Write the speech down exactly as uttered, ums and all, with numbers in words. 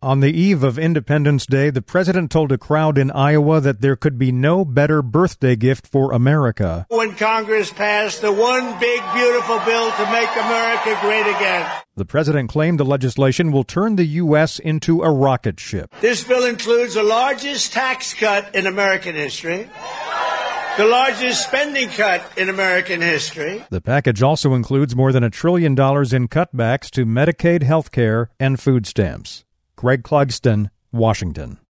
On the eve of Independence Day, the president told a crowd in Iowa that there could be no better birthday gift for America. When Congress passed the one big, beautiful bill to make America great again. The president claimed the legislation will turn the U S into a rocket ship. This bill includes the largest tax cut in American history, the largest spending cut in American history. The package also includes more than a trillion dollars in cutbacks to Medicaid health care and food stamps. Greg Clugston, Washington.